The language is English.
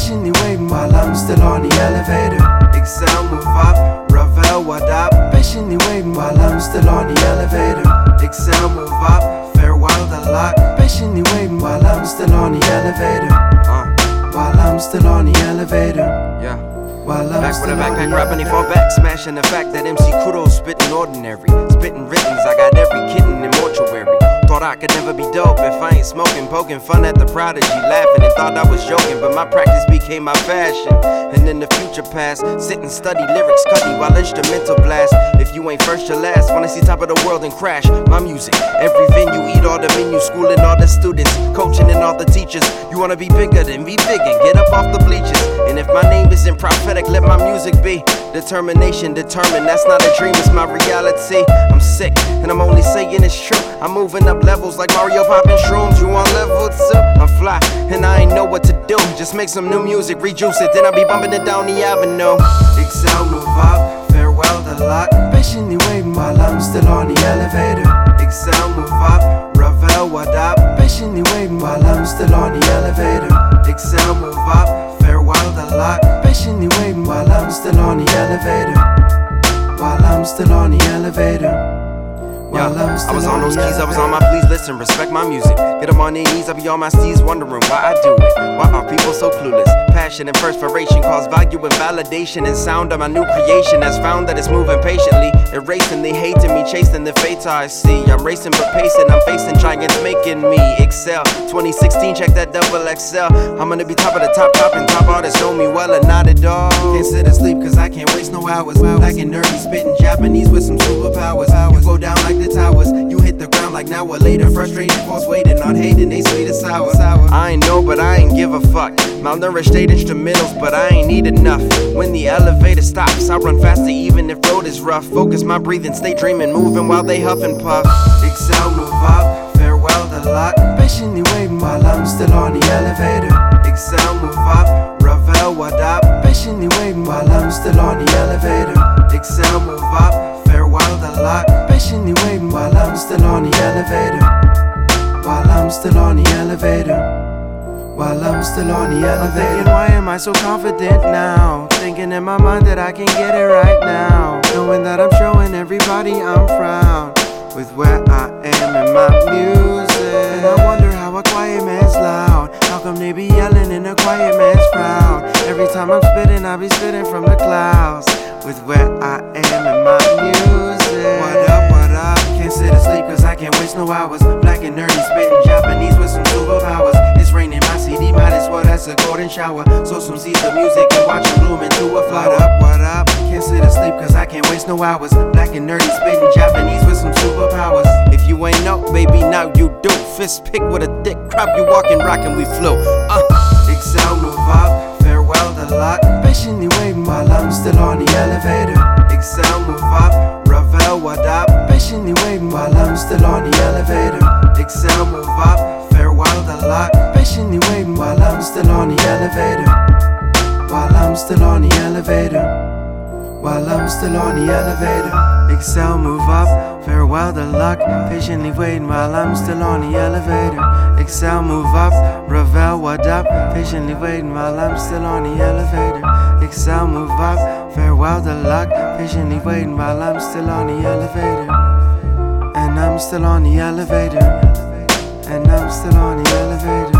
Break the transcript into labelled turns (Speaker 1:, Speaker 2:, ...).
Speaker 1: patiently waiting while I'm still on the elevator. Excel, move up, Ravel, what up? Patiently waiting while I'm still on the elevator. Excel, move up, farewell the luck. Patiently waiting while I'm still on the elevator. While I'm still on the elevator. Yeah. Back with a backpack rapping, he fall back, smashing the fact that MC Kudo's spitting ordinary. Spitting writtens, I got every kitten in mortuary. Thought I could never be dope if I ain't smoking, poking fun at the prodigy, laughing and thought I was joking, but my practice became my fashion. And in the future past, sit and study lyrics, cutty while instrumental blast. If you ain't first, you're last. Wanna see top of the world and crash my music. Every venue, eat all the menus, schooling all the students, coaching and all the teachers. You wanna be bigger, then be big and get up off the bleachers. And if my name isn't prophetic, let my music be. Determination, determined, that's not a dream, it's my reality. I'm sick, and I'm only saying it's true. I'm moving up levels like Mario popping shrooms. You on level 2? I'm fly, and I ain't know what to do. Just make some new music, rejuice it, then I'll be bumping it down the avenue. Excel, move up, farewell the luck. Patiently waiting while I'm still on the elevator. Excel, move up, Ravel, what up? Patiently waiting while I'm still on the elevator. Excel, move up, farewell the luck. Patiently waiting while I'm still on the elevator. While I'm still on the elevator. I was on those keys, I was on my please listen, respect my music. Get them on their knees, I be on my steez wondering why I do it. Why are people so clueless? Passion and perspiration cause value and validation and sound of my new creation has found that it's moving patiently. Erasing, they hating me, chasing the fate I see. I'm racing but pacing, I'm facing giants making me excel. 2016, check that double XL. I'm gonna be top of the top and top artists know me well and not at all. Can't sit and sleep cause I can't waste no hours. Black and nerdy, spitting Japanese with some superpowers. You go down like the towers, you hit the ground like now or later. Frustrated, folks waiting on hating, they sweet and sour. I ain't know, but I ain't give a fuck. Malnourished 8 instrumentals, but I ain't need enough. When the elevator stops, I run faster even if road is rough. Focus my breathing, stay dreaming, moving while they huff and puff. Excel, move up, farewell the luck. Patiently waiting while I'm still on the elevator. Excel, move up, Ravel, what up? Patiently waiting while I'm still on the elevator. Excel, move up, farewell the luck. Patiently waiting while I'm still on the elevator. While I'm still on the elevator. While I'm still on the elevator. I'm thinking, why am I so confident now? Thinking in my mind that I can get it right now. Knowing that I'm showing everybody I'm proud with where I am in my music. And I wonder how a quiet man's loud. How come they be yelling and a quiet man's proud? Every time I'm spitting, I be spitting from the clouds with where I am in my music. What up, what up? Can't sit and sleep cause I can't waste no hours. Black and nerdy, spitting Japanese with some superpowers. It's raining, my CD might as well, that's a golden shower. So some seeds of music and watch them bloom into a flower. What up? Can't sit and sleep cause I can't waste no hours. Black and nerdy, spitting Japanese with some superpowers. If you ain't know, baby, now you do. Fist pick with a thick crop, you walking, rockin', we flow. Excel, move up, farewell the luck. Patiently waiting while I'm still on the elevator. Excel, move up, Ravel, what up? Patiently waiting while I'm still on the elevator. Excel, move up, farewell the luck. Patiently waiting while I'm still on the elevator. While I'm still on the elevator. While I'm still on the elevator. Excel, move up, farewell the luck. Patiently waiting while I'm still on the elevator. Excel, move up, Ravel, what up? Patiently waiting while I'm still on the elevator. Excel, move up, farewell the luck. Patiently waiting while I'm still on the elevator. And I'm still on the elevator. And I'm still on the elevator.